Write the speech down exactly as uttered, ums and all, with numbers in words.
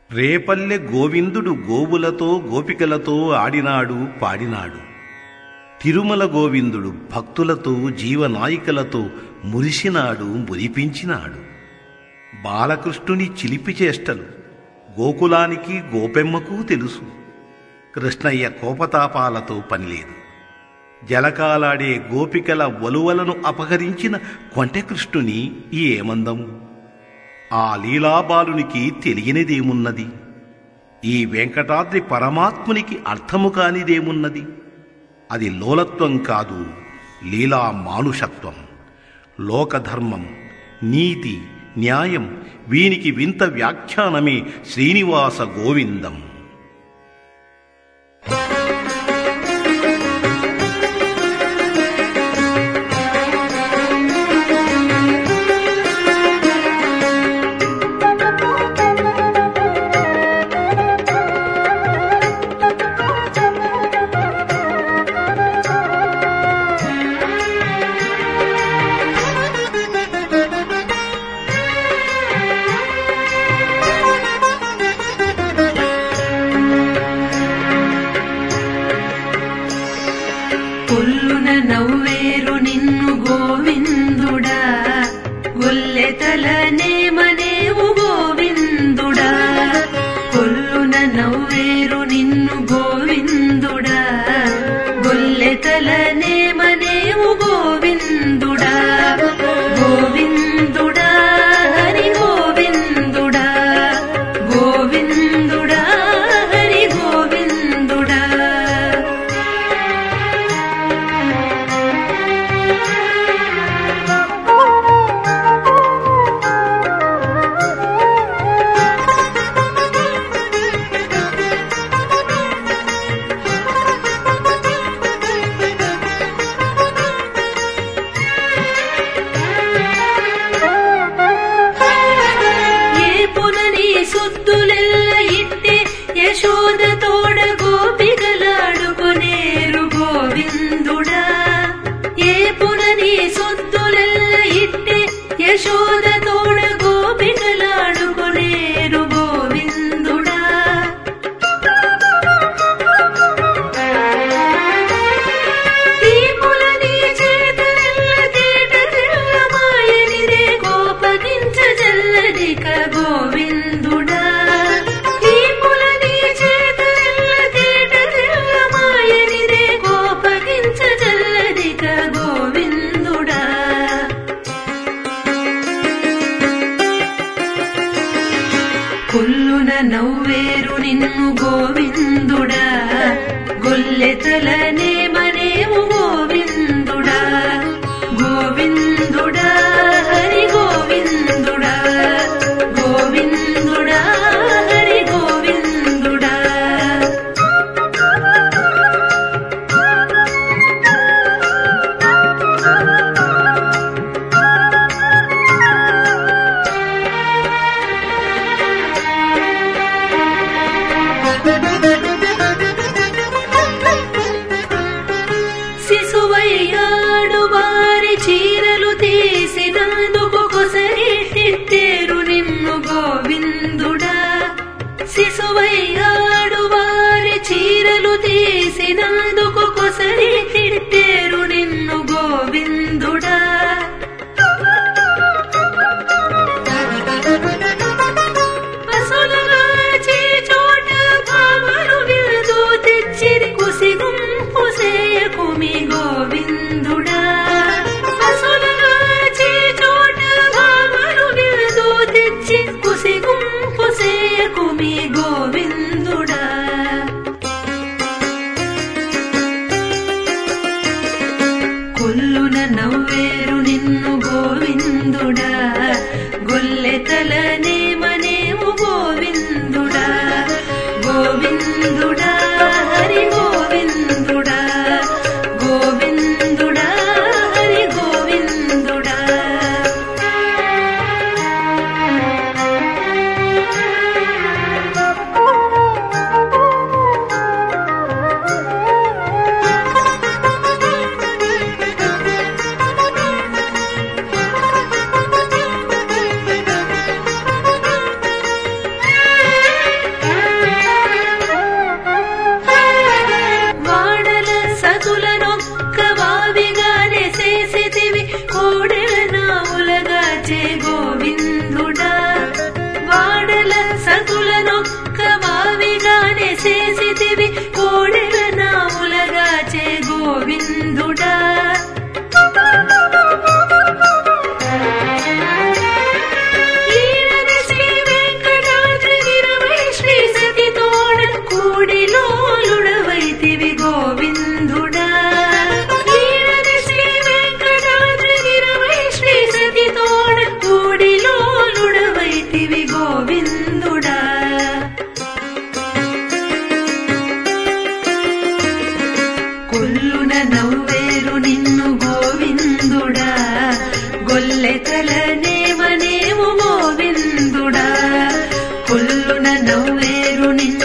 రేపల్లె గోవిందుడు గోవులతో గోపికలతో ఆడినాడు పాడినాడు. తిరుమల గోవిందుడు భక్తులతో జీవనాయికలతో మురిసినాడు మురిపించినాడు. బాలకృష్ణుని చిలిపి చేష్టలు గోకులానికి గోపెమ్మకు తెలుసు. కృష్ణయ్య కోపతాపాలతో పనిలేదు. జలకాలాడే గోపికల వలువలను అపహరించిన కొంటెకృష్ణుని ఏమందము? ఆ లీలాబాలునికి తెలియనిదేమున్నది? ఈ వెంకటాద్రి పరమాత్మునికి అర్థము కానిదేమున్నది? అది లోలత్వం కాదు, లీలా మానుషత్వం. లోకధర్మం, నీతి, న్యాయం వీనికి వింత వ్యాఖ్యానమే శ్రీనివాస గోవిందం. కొల్లున నవ్వేరు నిన్ను గోవిందుడా, గొల్లెతలనే మనేవు గోవిందుడా. కొల్లున నవ్వేరు నిన్ను గోవిందుడా, గొల్లెతలనే మనేవు గోవిందుడా. గోవిందుడా హరి గోవిందుడా, గోవిందుడా హరి గోవిందుడా. సుద్దులెల్ల ఇట్టే యశోద తోడ గోపికలాడుకొనేరు గోవిందుడా. ఏ పునని సుద్దులెల్ల ఇట్టే యశోద తోడ గోపికలాడుకొనేరు గోవిందుడా. దీపులని చేతలెల్ల తేట తెల్ల మాయనిదే కోపగించ జల్లదిక గోవిందుడా. దీపులని చేతలెల్ల తేట తెల్ల మాయనిదే కోపగించ జల్లదిక గోవిందుడా. కొల్లున నవ్వేరు నిన్ను గోవిందుడా, గొల్లెతలనే మనేవు గోవిందుడా. గోవిందుడా హరి గోవిందుడా, గోవిందుడా హరి గోవిందుడా. శిశువయ్యాడు వారి చీరలు తీసిన నవ్వేరు నిన్ను